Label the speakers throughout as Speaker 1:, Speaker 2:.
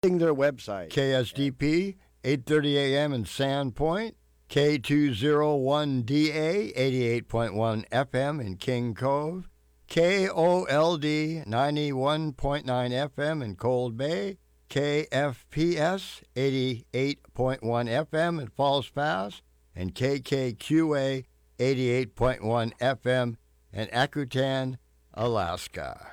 Speaker 1: Their website.
Speaker 2: KSDP, 8:30 a.m. in Sandpoint. K201DA, 88.1 FM in King Cove. KOLD, 91.9 FM in Cold Bay. KFPS, 88.1 FM in Falls Pass. And KKQA, 88.1 FM in Akutan, Alaska.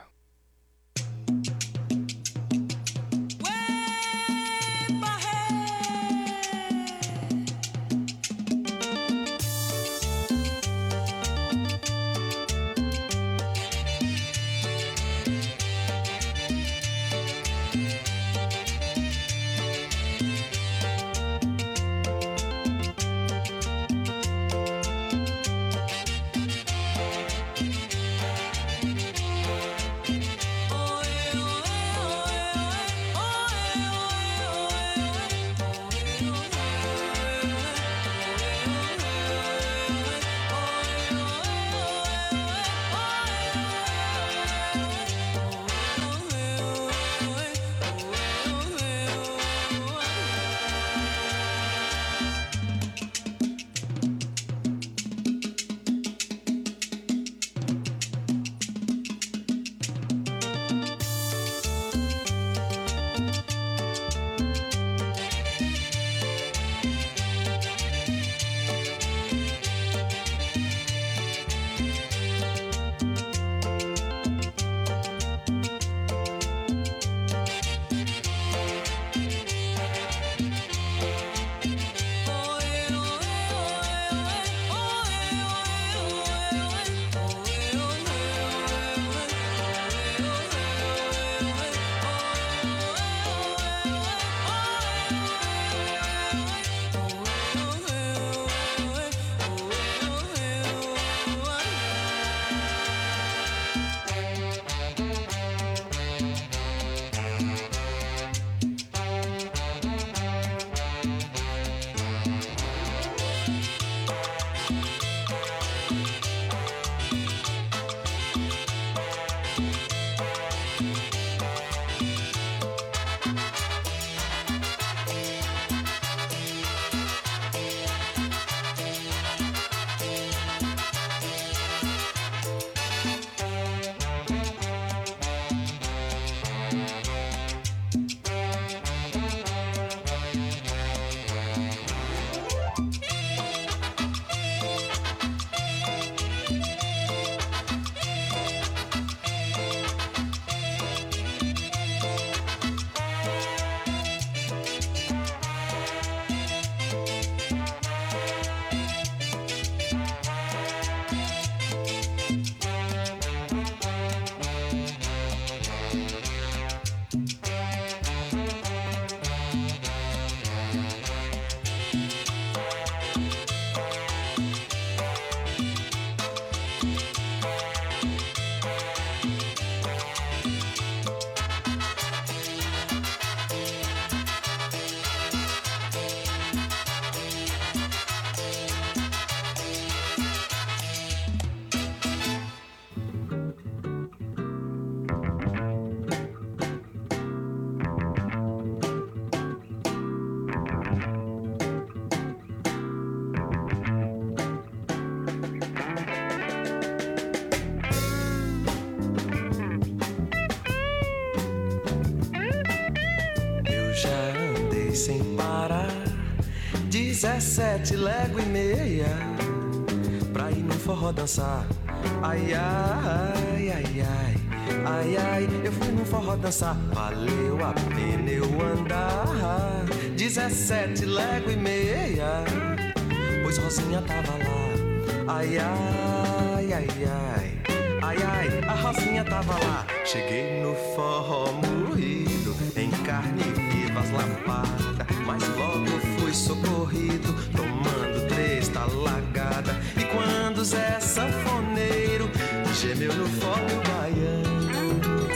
Speaker 3: sem parar, 17 léguas e meia pra ir no forró dançar. Ai, ai, ai, ai, ai, ai, eu fui no forró dançar. Valeu a pena eu andar 17 léguas e meia, pois Rosinha tava lá. Ai, ai, ai, ai, ai, ai, a Rosinha tava lá. Cheguei no forró moído, em carne viva as lapadas, mas logo fui socorrido, tomando 3 talagadas. E quando Zé Sanfoneiro gemeu no forró baiano,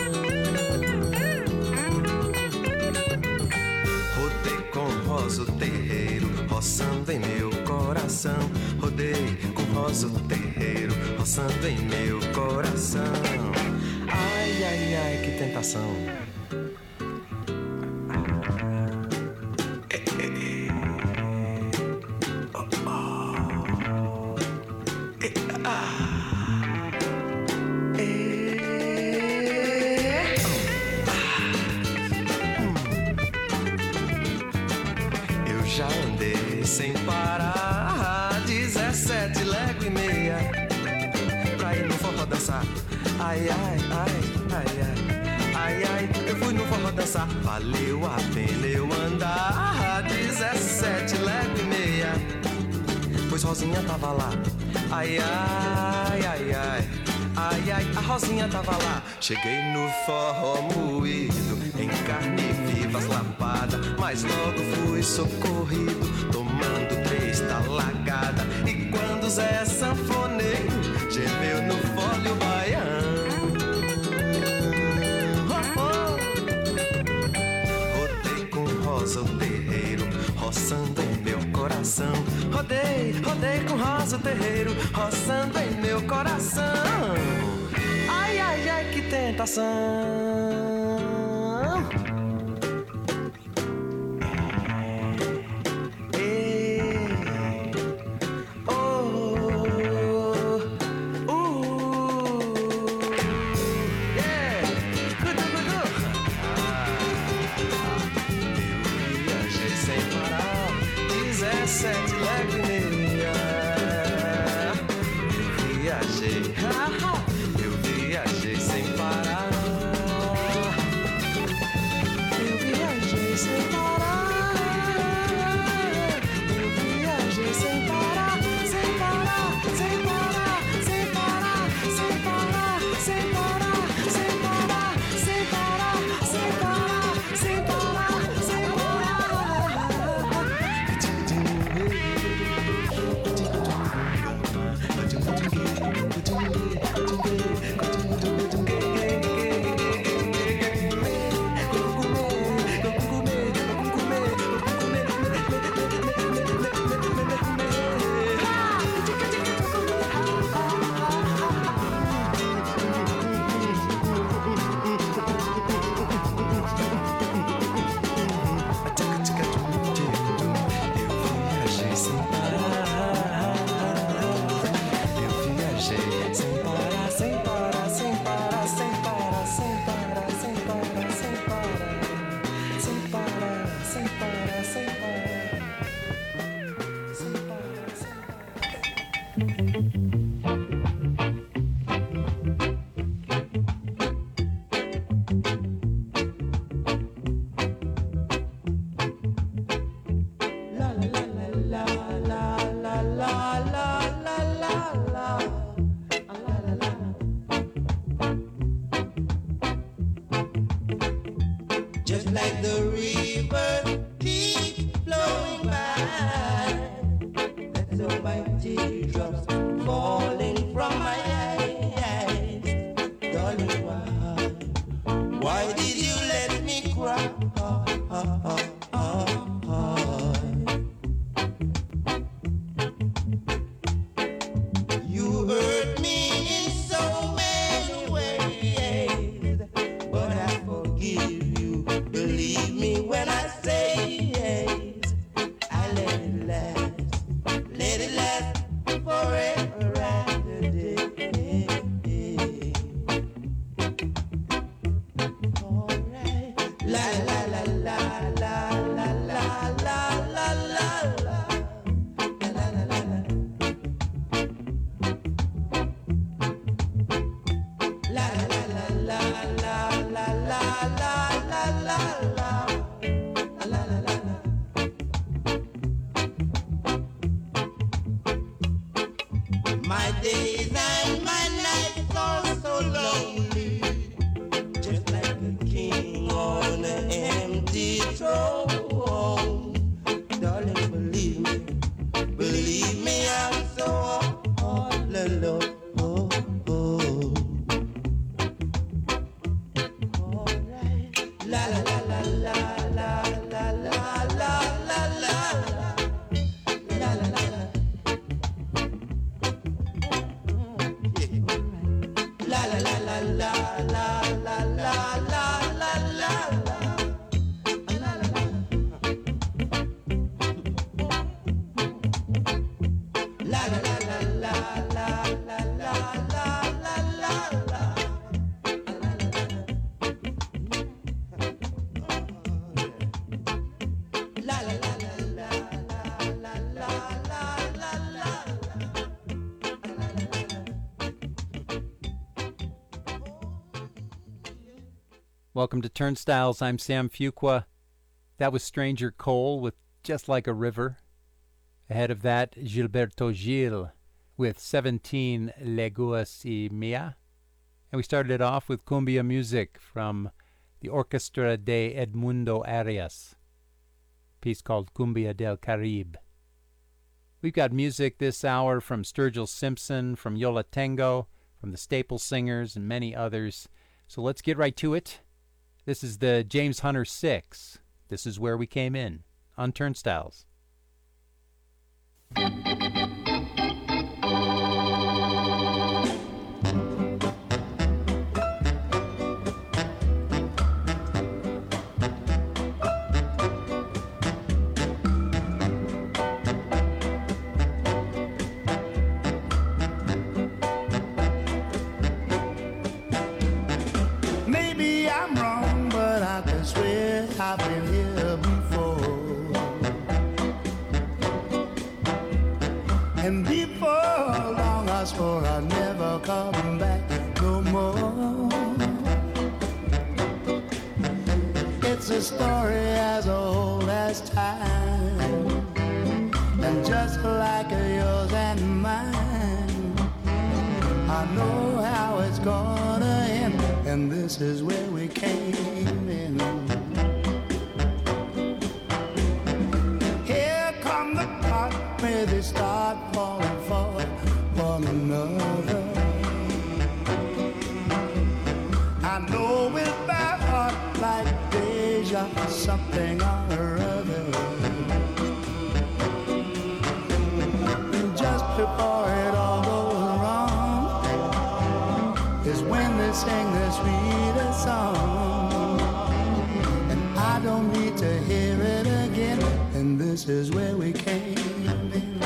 Speaker 3: rodei com Rosa o terreiro, roçando em meu coração. Rodei com Rosa o terreiro, roçando em meu coração. Ai, ai, ai, que tentação. já andei sem parar 17 léguas e meia pra ir no forró dançar. Ai, ai, ai, ai, ai, ai, ai, eu fui no forró dançar. Valeu a pena eu andar 17 léguas e meia, pois Rosinha tava lá. Ai, ai, ai, ai, ai, ai, a Rosinha tava lá. Cheguei no forró moído, em carne viva as lapada, mas logo fui socorrido, tomando 3 talagadas. E quando Zé sanfoneiro gemeu no fólio baiano, rodei com Rosa o terreiro, roçando em meu coração. Rodei, rodei com Rosa o terreiro, roçando em meu coração. Ai, ai, ai, que tentação.
Speaker 1: Welcome to Turnstiles. I'm Sam Fuqua. That was Stranger Cole with Just Like a River. Ahead of that, Gilberto Gil with 17 Leguas y Mia. And we started it off with cumbia music from the Orquestra de Edmundo Arias, a piece called Cumbia del Caribe. We've got music this hour from Sturgill Simpson, from Yo La Tengo, from the Staple Singers, and many others. So let's get right to it. This is the James Hunter 6. This is Where We Came In on Turnstiles.
Speaker 4: Maybe I'm wrong, but I can swear I've been here before. And before long I swore I'd never come back no more. It's a story as old as time, and just like yours and mine, I know how it's gonna end, and this is where we came in. Here come the part where they start falling for one another. I know with my heart like deja, something or other. Just before it all goes wrong is when they sing the sweetest song, and I don't need to hear it again, and this is where we came in.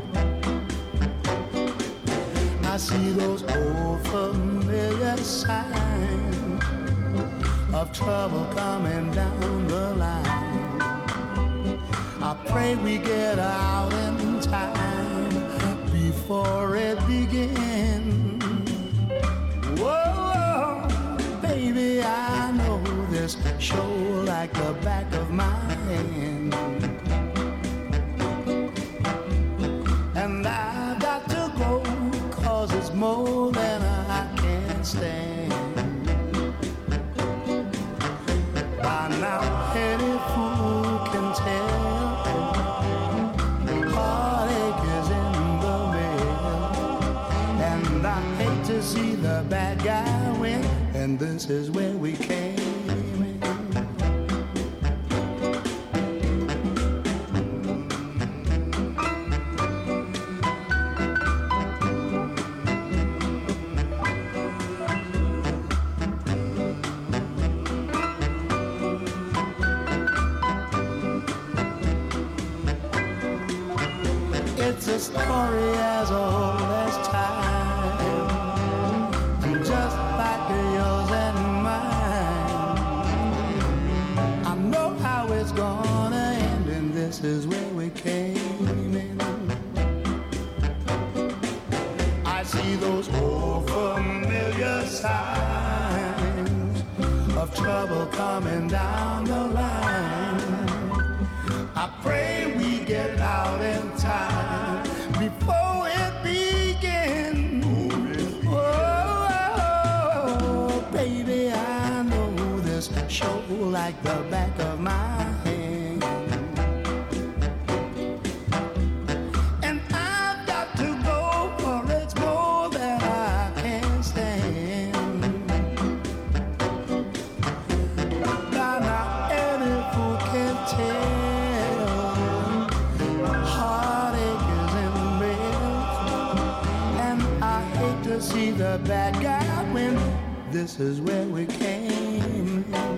Speaker 4: I see those old familiar signs of trouble coming down the line. I pray we get out in time before it begins. Whoa, baby, I know this show like the back of my hand, and I've got to go, 'cause it's more than I can stand. By now, any fool can tell heartache is in the mail, and I hate to see the bad guy win, and this is where we came in. It's a story as old as time, and just like yours and mine, I know how it's gonna end, and this is where we came in. I see those old familiar signs of trouble coming down the line. I pray we get out in time before it begins. Oh, baby, I know this show like the back of my hand, and I've got to go, for it's more than I can stand. By now, any fool can tell heartache is in real, and I hate to see the bad guy win. This is where we came in.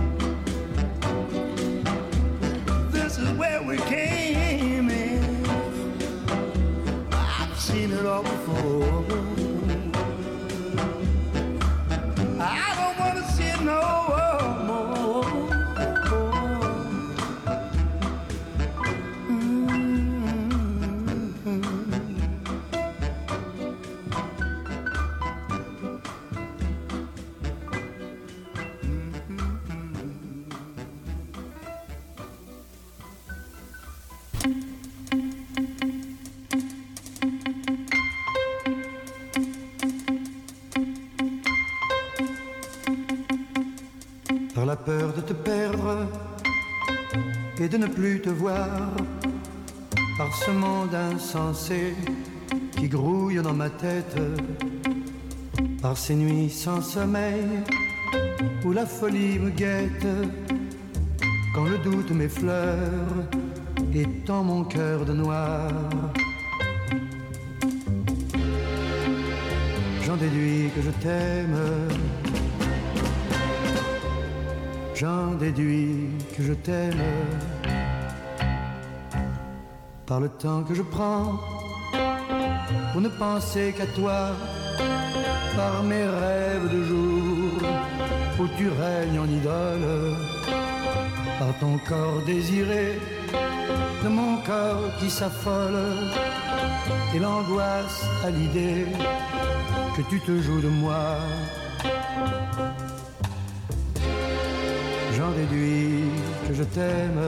Speaker 4: This is where we came in. I've seen it all before. I don't want to see it no more.
Speaker 5: Par la peur de te perdre et de ne plus te voir, par ce monde insensé qui grouille dans ma tête, par ces nuits sans sommeil où la folie me guette, quand le doute m'effleure et tend mon cœur de noir. J'en déduis que je t'aime, j'en déduis que je t'aime, par le temps que je prends pour ne penser qu'à toi, par mes rêves de jour où tu règnes en idole, par ton corps désiré de mon corps qui s'affole, et l'angoisse à l'idée que tu te joues de moi. J'en déduis que je t'aime,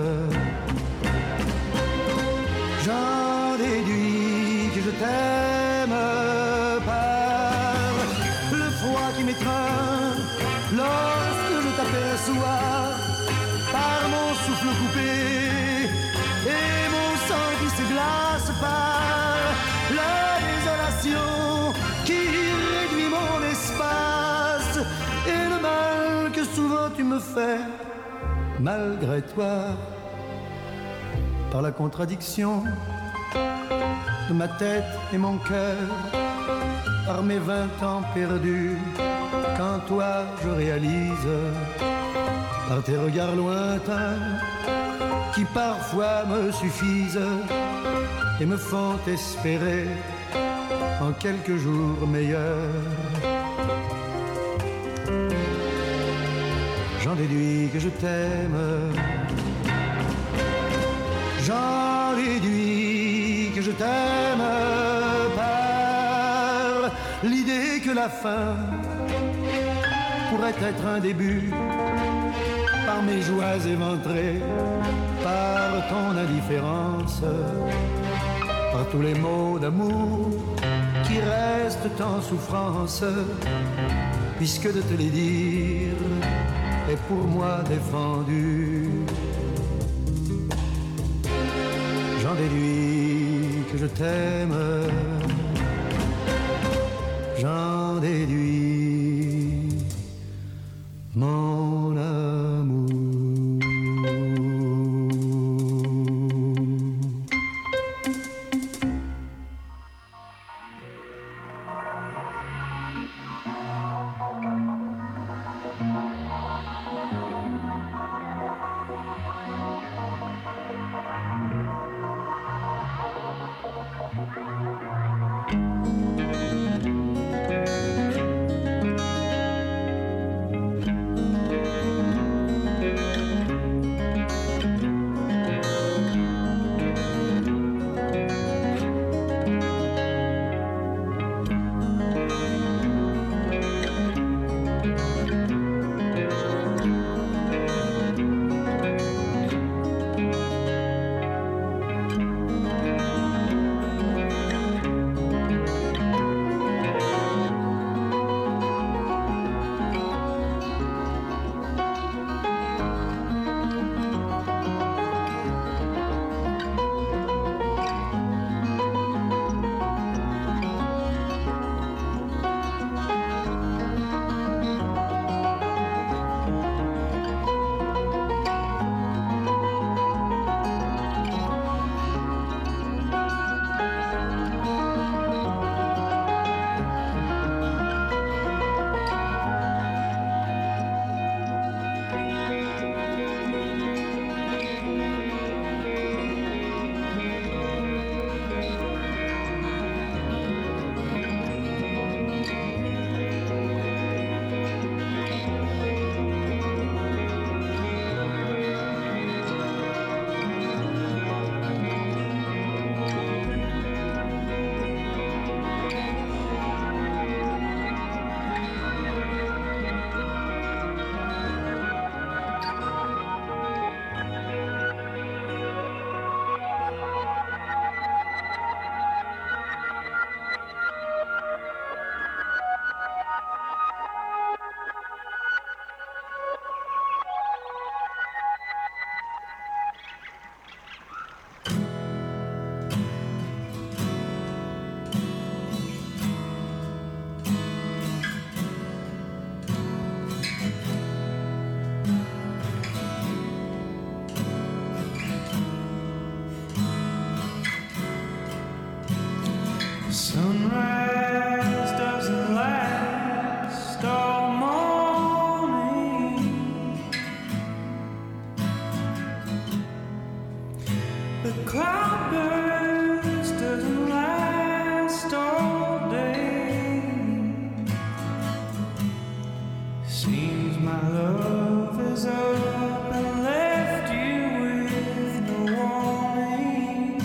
Speaker 5: j'en déduis que je t'aime, par le froid qui m'étreint lorsque je t'aperçois, par mon souffle coupé et mon sang qui se glace, par la désolation qui réduit mon espace, et le mal que souvent tu me fais malgré toi, par la contradiction de ma tête et mon cœur, par mes 20 ans perdus, quand toi je réalise, par tes regards lointains qui parfois me suffisent et me font espérer en quelques jours meilleurs. J'en déduis que je t'aime, j'en déduis que je t'aime, par l'idée que la fin pourrait être un début, par mes joies éventrées, par ton indifférence, par tous les mots d'amour qui restent en souffrance, puisque de te les dire est pour moi défendu. J'en déduis que je t'aime, j'en déduis mon amour.
Speaker 6: The cloudburst doesn't last all day. Seems my love is up and left you with no warning.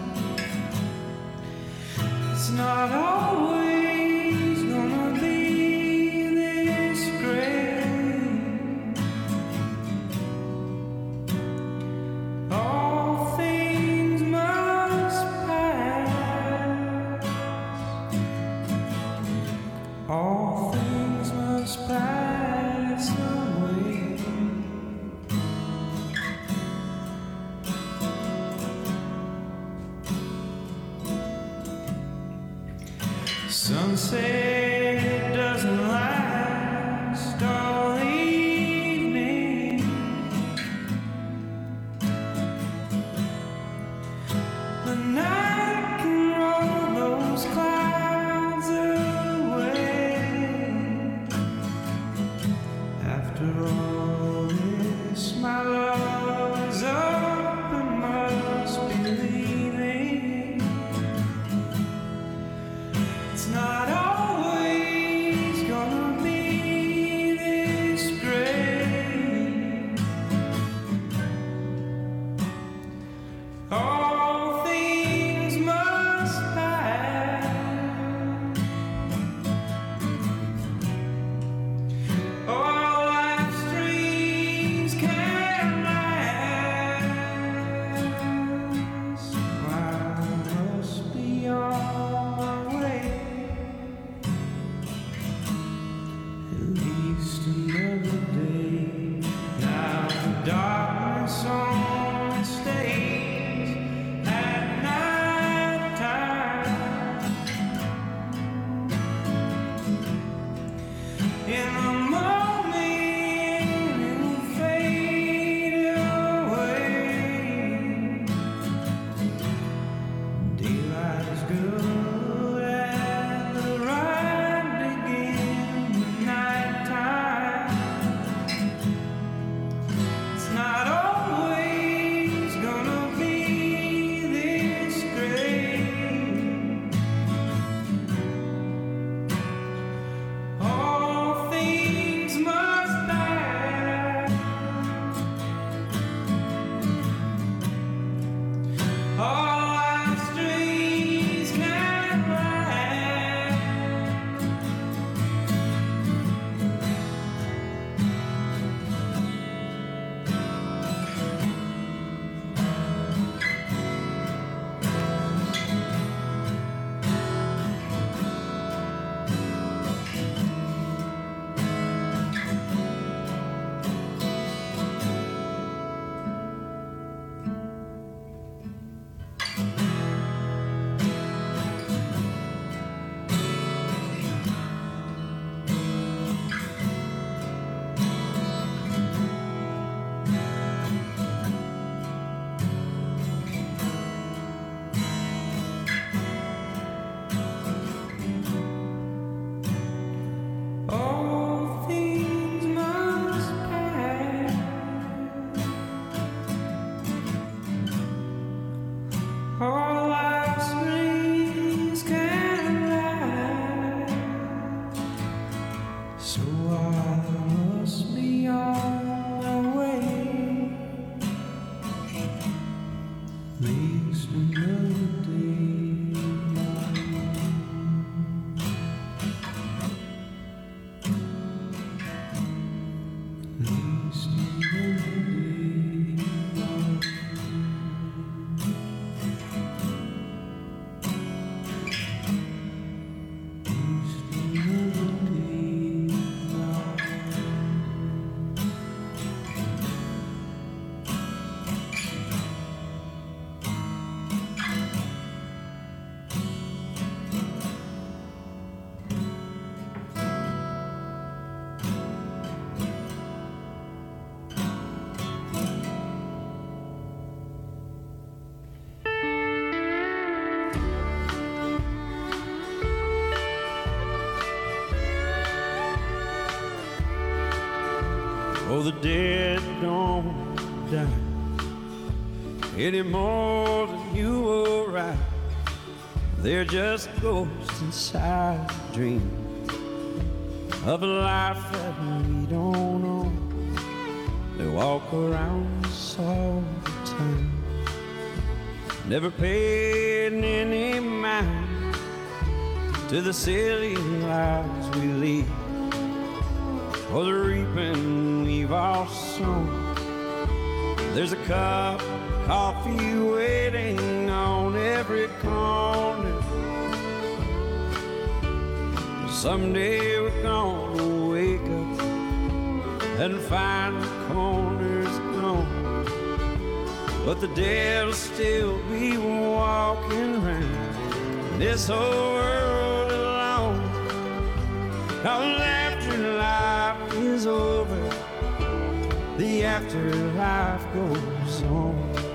Speaker 6: It's not always gonna be this great. All things must pass. All things must pass away. Sunset doesn't last all evening. The night can roll those clouds away. After all this, my love is up and must be leaving. It's not always gonna be this great. All things must pass. All life's dreams can last. I must be on my way. At least another day. Now the darkness only stays at night time. In a moment it'll fade away. Daylight is good and the ride begins at night time. It's not always gonna be this great. All things must pass. All life's dreams can last. All things must pass. All life's dreams can last. So I must be on my way. At least another day.
Speaker 7: Oh, the dead don't die,
Speaker 6: any more than you were right. They're just ghosts inside a dream of a life that we don't know. They walk around us all the time, never paying any mind to the silly lives we lead, or the reaping we've all sown. There's a cup of coffee waiting on every corner. Someday we're gonna wake up and find the corner's gone, but the dead'll still be walking around this whole world alone. 'Cause after life is over, the afterlife goes on.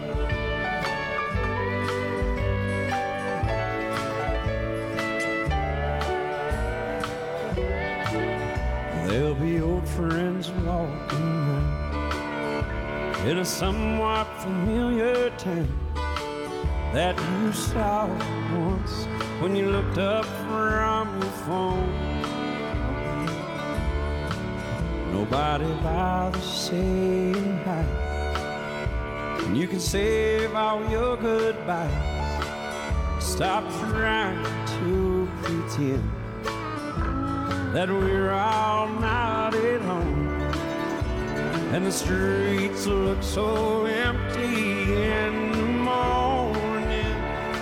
Speaker 6: There'll be old friends walking around in a somewhat familiar town that you saw once when you looked up from your phone. Nobody bothers saying hi, and you can save all your goodbyes. Stop trying to pretend that we're all not at home, and the streets look so empty in the morning.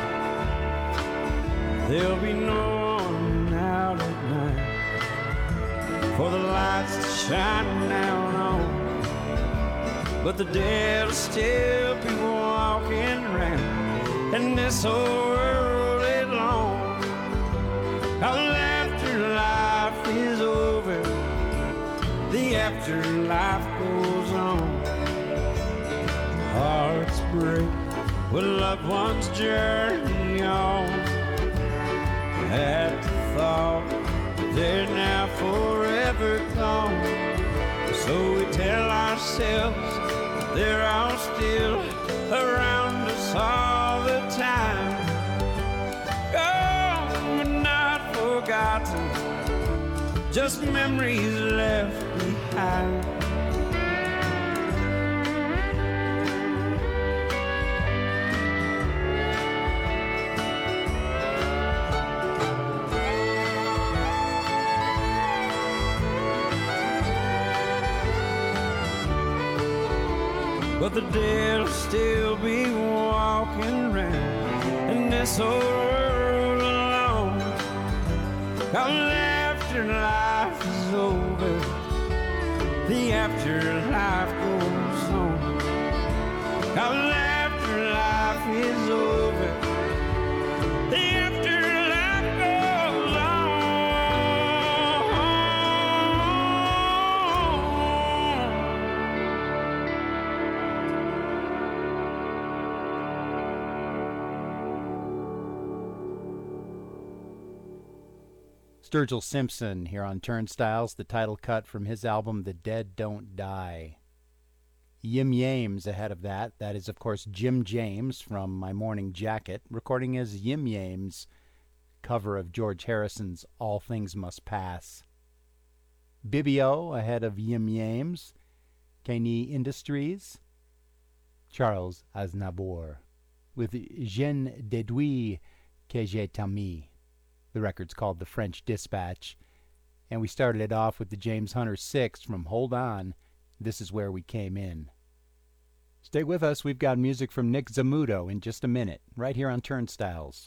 Speaker 6: There'll be no one out at night for the lights to shine down on, but the dead'll still be walking around in this whole world alone. 'Cause after life is over, the afterlife goes on. Hearts break when loved ones journey on, at the thought they're now forever gone. So we tell ourselves they're all still around us all the time. Gone but not forgotten, just memories left behind. But the dead'll still be walking around in this whole world alone. 'Cause after life is over, the afterlife goes on. 'Cause after life is over, the afterlife goes on.
Speaker 1: Sturgill Simpson here on Turnstiles, the title cut from his album The Dead Don't Die. Yim Yames ahead of that. That is, of course, Jim James from My Morning Jacket, recording as Yim Yames, cover of George Harrison's All Things Must Pass. Bibio ahead of Yim Yames, Kenny Industries, Charles Aznavour, with Je déduis que j'ai t'aimé. The record's called The French Dispatch, and we started it off with the James Hunter Sixth from Hold On, This Is Where We Came In. Stay with us, we've got music from Nick Zamuto in just a minute, right here on Turnstiles.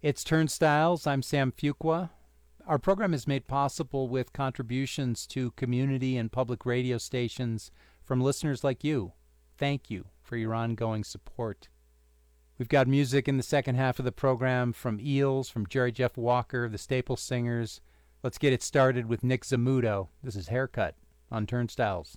Speaker 1: It's Turnstiles. I'm Sam Fuqua. Our program is made possible with contributions to community and public radio stations from listeners like you. Thank you for your ongoing support. We've got music in the second half of the program from Eels, from Jerry Jeff Walker, the Staple Singers. Let's get it started with Nick Zamuto. This is Haircut on Turnstiles.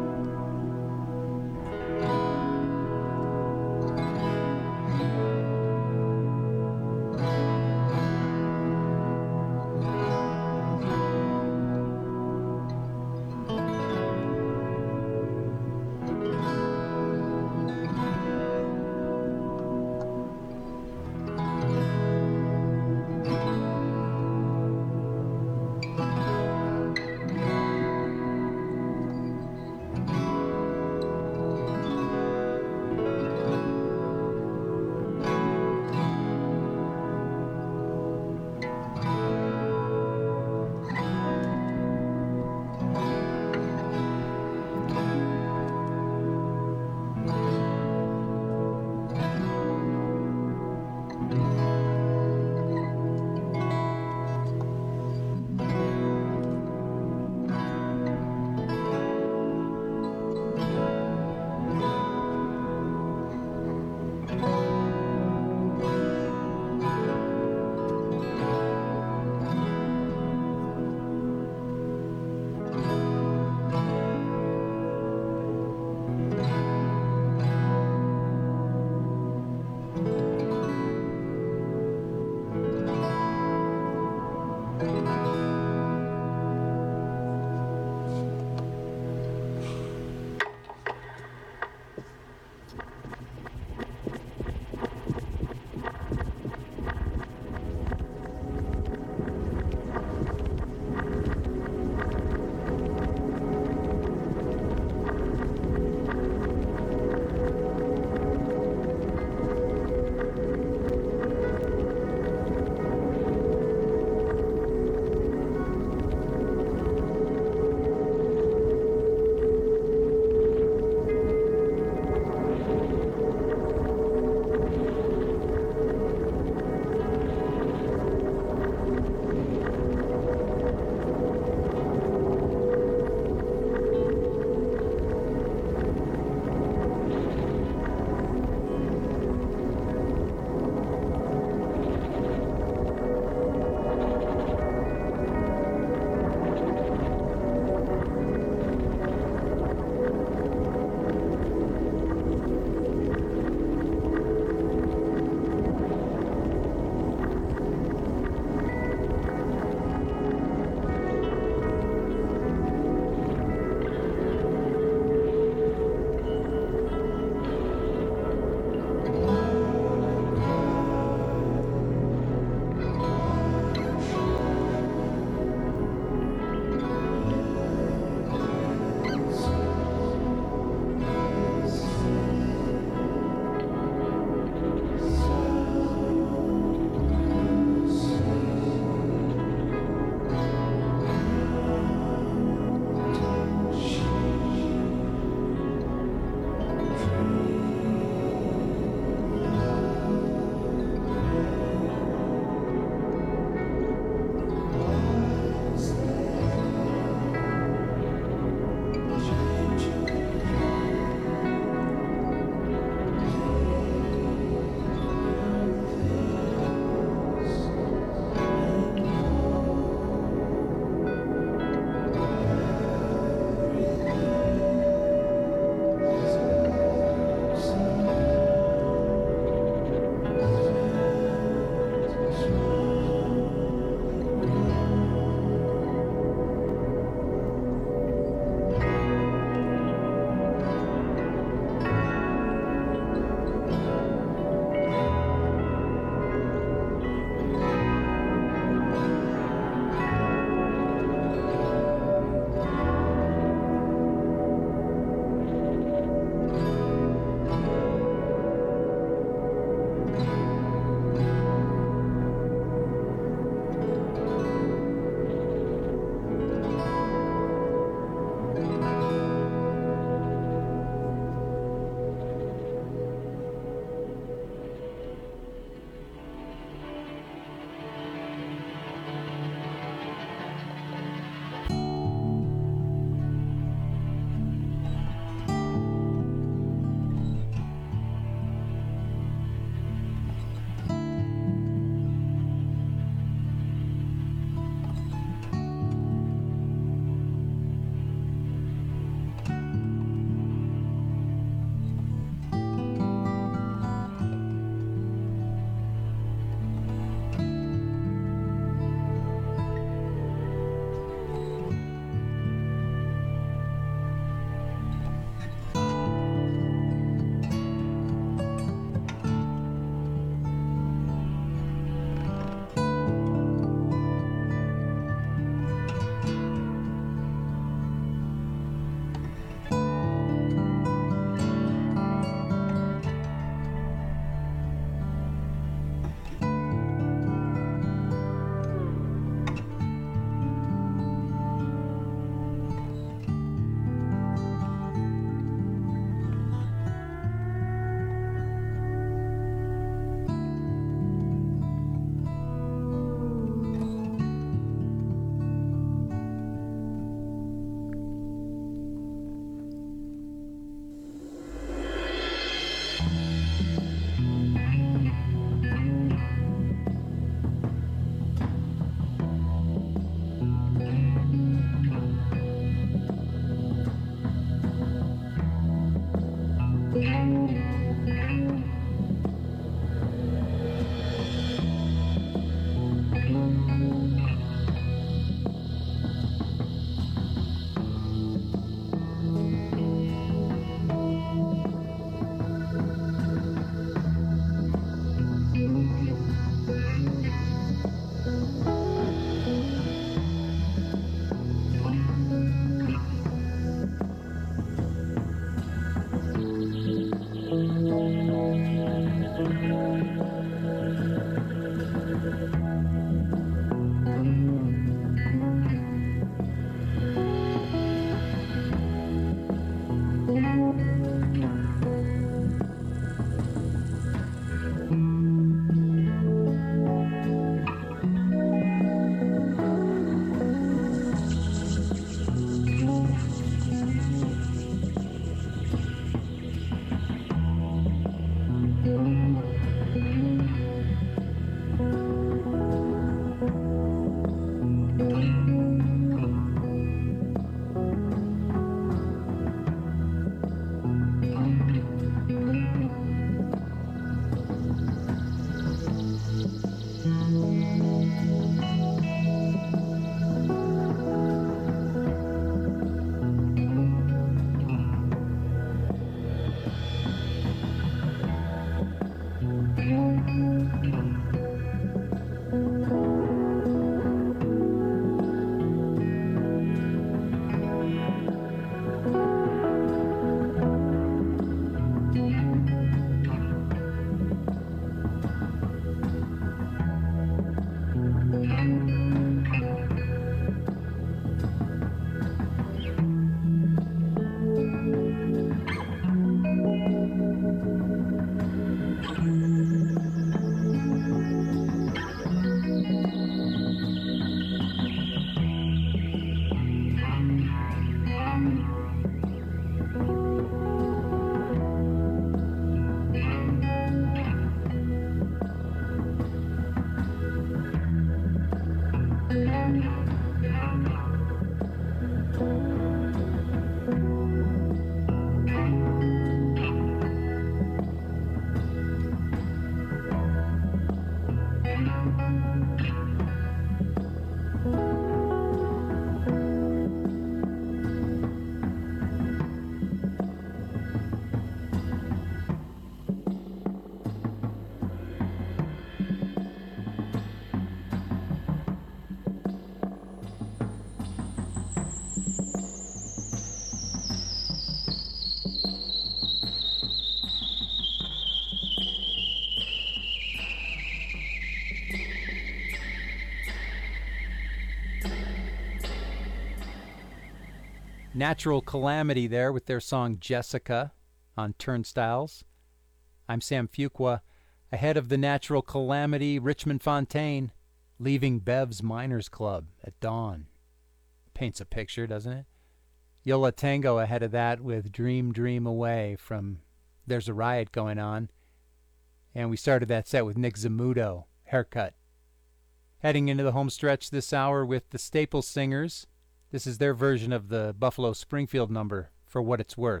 Speaker 1: Natural Calamity there with their song Jessica on Turnstiles. I'm Sam Fuqua. Ahead of the Natural Calamity, Richmond Fontaine, Leaving Bev's Miners Club at dawn. Paints a picture, doesn't it? Yo La Tengo ahead of that with Dream Dream Away from There's a Riot Going On. And we started that set with Nick Zamudo, Haircut. Heading into the home stretch this hour with the Staple Singers. This is their version of the Buffalo Springfield number, For What It's Worth.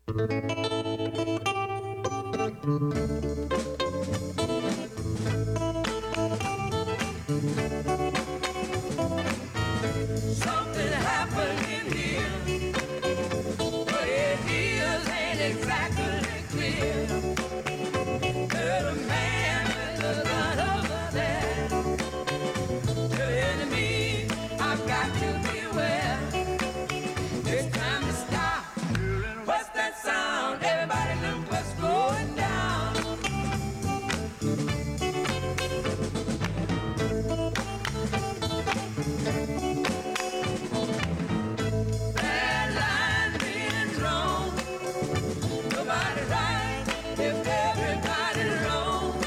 Speaker 7: Something happened in here. What it is ain't exactly clear. Heard a man with a gun over there telling me I've got to beware. It's time to stop. What's that sound? Everybody look what's going down. Bad line being drawn. Nobody right if everybody wrong.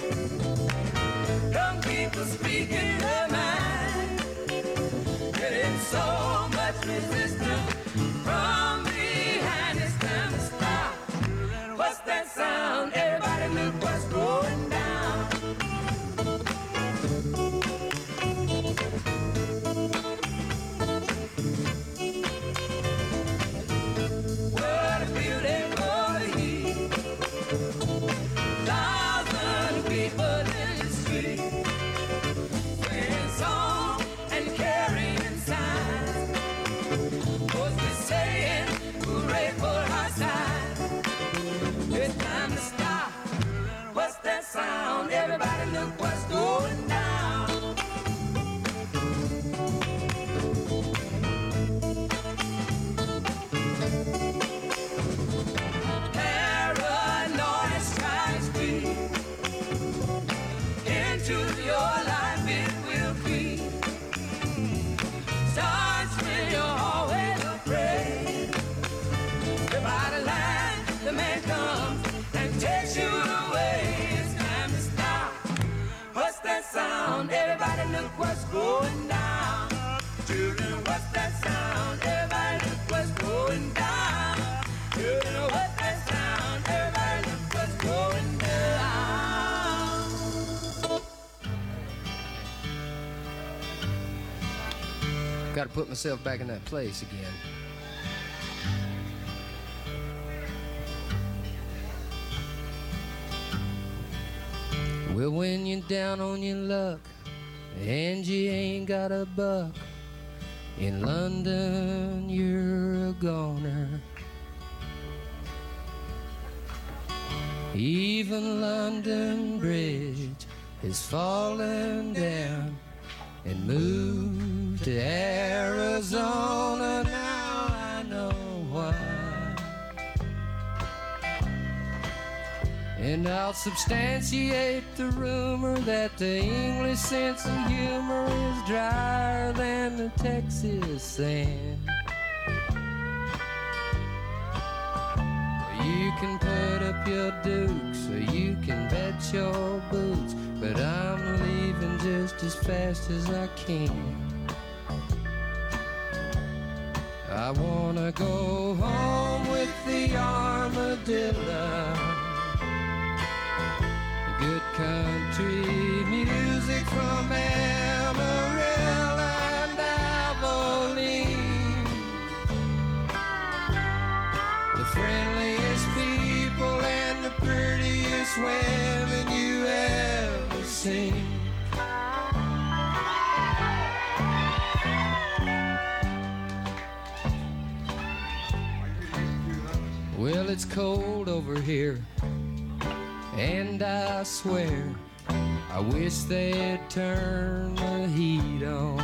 Speaker 7: Young people speaking their mind. Getting so much resistance from behind. It's time to stop. What's that sound? Everybody look what's going down. What a beautiful heat. Thousand people in the street, singing songs and carrying signs. Mostly saying hooray for our side. It's time to stop. What's that sound? Everybody look what's going down. Paranoid strikes me. Into your life it will be. Starts when you're always afraid. Everybody line, the man comes and takes you away. It's time to stop. What's that sound? Everybody look what's going down. Children, what's that sound? Everybody look what's going down. Children, what's that sound? Everybody look what's going down.
Speaker 8: Got to put myself back in that place again. Well, when you're down on your luck and you ain't got a buck, in London you're a goner. Even London Bridge is falling down and moved to Arizona. Now I know why. And I'll substantiate the rumor that the English sense of humor is drier than the Texas sand. You can put up your dukes or you can bet your boots, but I'm leaving just as fast as I can. I wanna go home with the armadillo. Good country music from Amarillo and Abilene. The friendliest people and the prettiest women you ever seen. Well, it's cold over here, and I swear I wish they'd turn the heat on.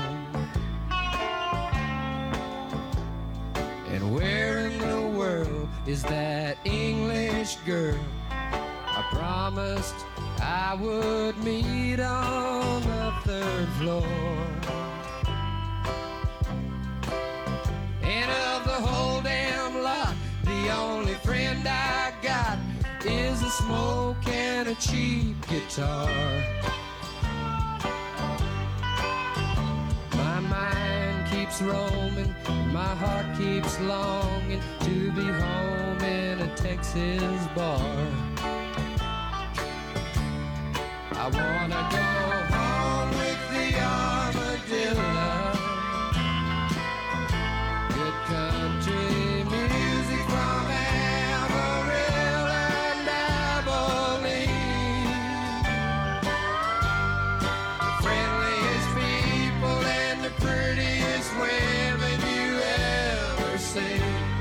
Speaker 8: And where in the world is that English girl I promised I would meet on the third floor? And of the smoke and a cheap guitar. My mind keeps roaming, my heart keeps longing to be home in a Texas bar. I wanna go home with the armadillo. Good country music from Amarillo and Abilene. The friendliest people and the prettiest women you ever see.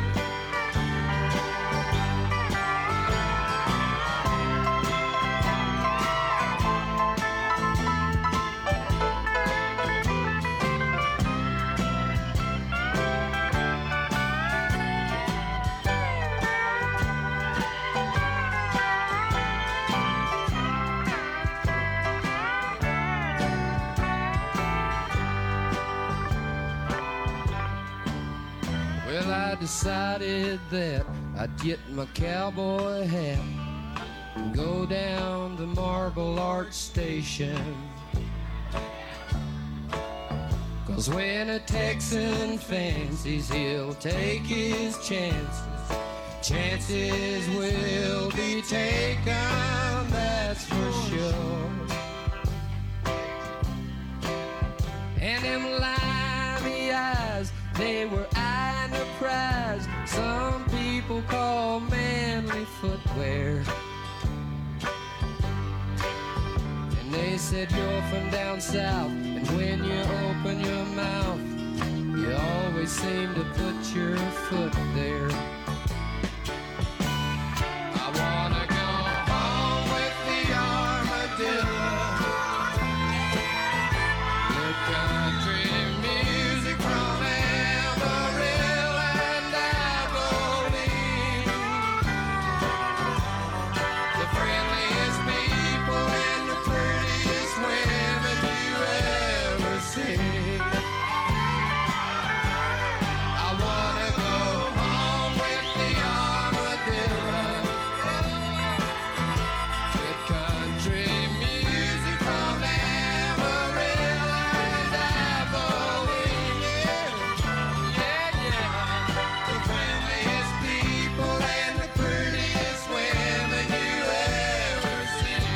Speaker 8: Well, I decided that I'd get my cowboy hat and go down to Marble Arch Station. 'Cause when a Texan fancies, he'll take his chances. Chances will be taken, that's for sure. And them limey eyes, they were eyeing the prize some people call manly footwear. And they said you're from down south, and when you open your mouth, you always seem to put your foot there. I wanna go home with the armadillo. Good country music from Amarillo and Abilene. The friendliest people and the prettiest women you ever see. I wanna go home with the armadillo. Good country music from Amarillo and Abilene. Yeah, yeah. The friendliest people and the prettiest women you ever see.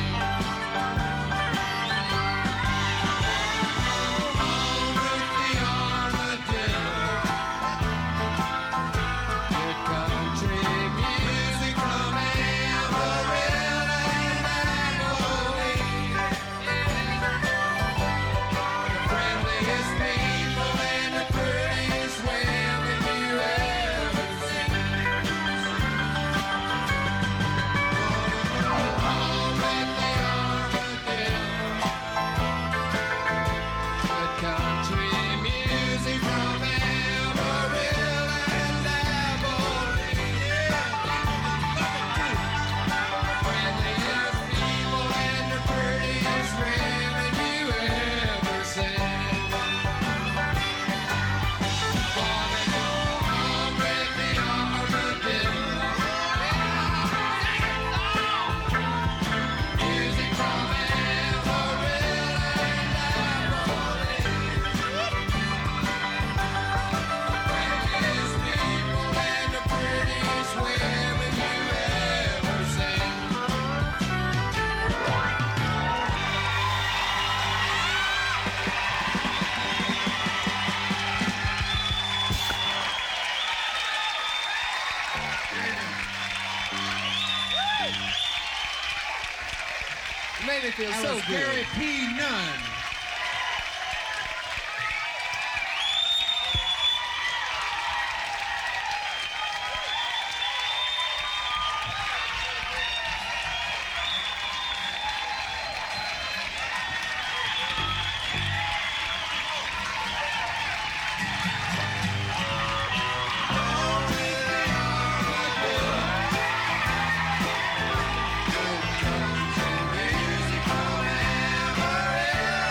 Speaker 8: Home with the armadillo. Good country music from Amarillo and Abilene. The friendliest people and the prettiest women you ever seen. Home with the armadillo. Good country music from Amarillo and Abilene. Friendliest people and the prettiest women you ever seen. Wanna go home with the armadillo. Music from Amarillo and Abilene. Friendliest people and the prettiest women you ever seen.
Speaker 9: You made me feel so good. Gary P. Nunn.
Speaker 3: Music from Amarillo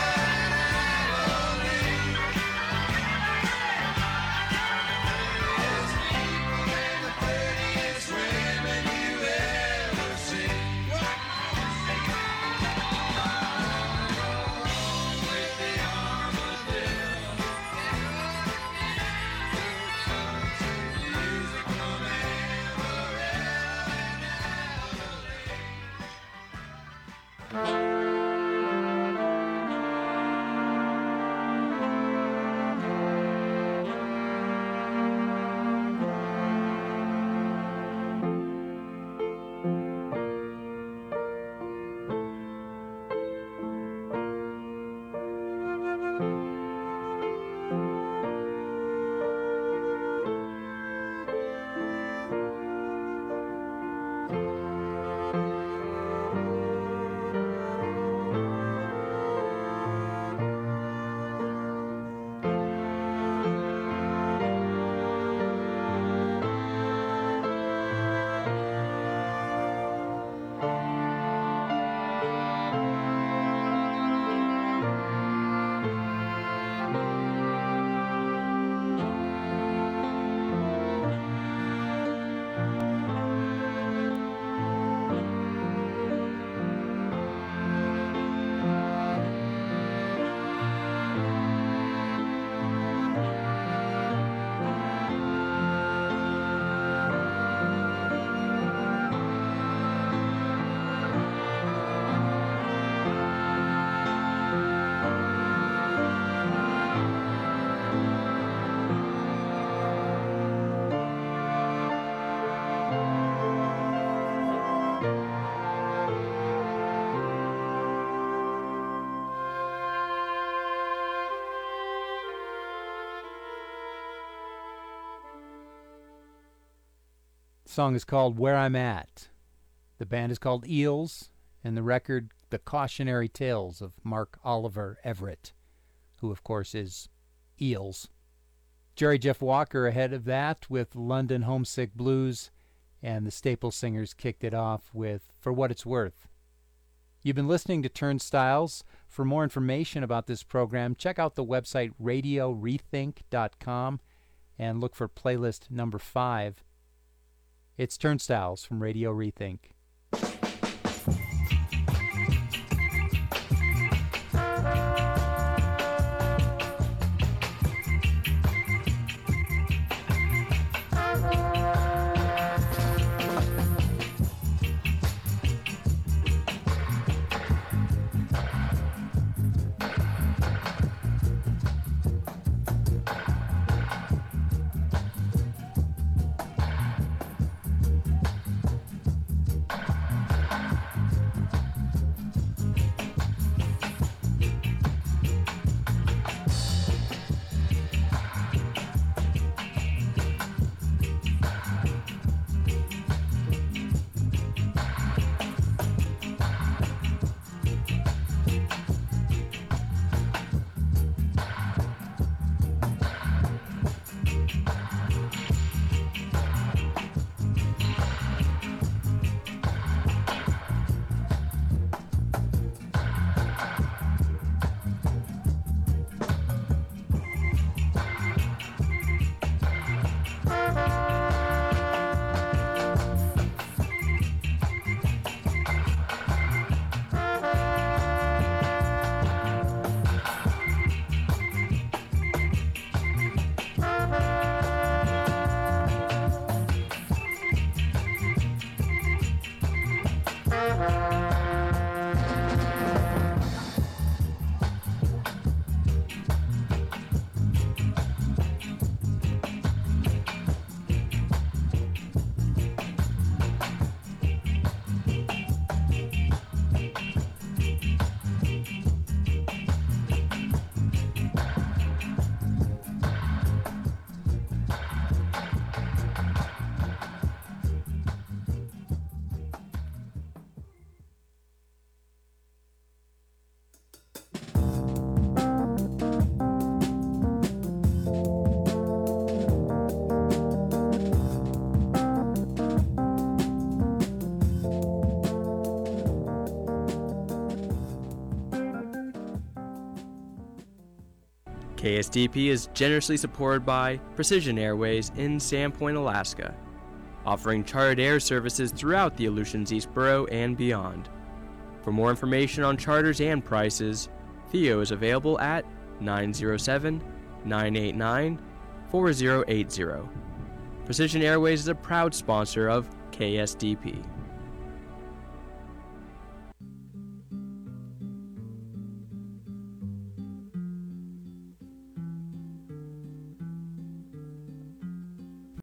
Speaker 1: The song is called Where I'm At. The band is called Eels, and the record, The Cautionary Tales of Mark Oliver Everett, who, of course, is Eels. Jerry Jeff Walker ahead of that with London Homesick Blues, and the Staple Singers kicked it off with For What It's Worth. You've been listening to Turnstiles. For more information about this program, check out the website radiorethink.com and look for playlist number 5. It's Turnstiles from Radio Rethink.
Speaker 10: KSDP is generously supported by Precision Airways in Sandpoint, Alaska, offering chartered air services throughout the Aleutians East Borough and beyond. For more information on charters and prices, Theo is available at 907-989-4080. Precision Airways is a proud sponsor of KSDP.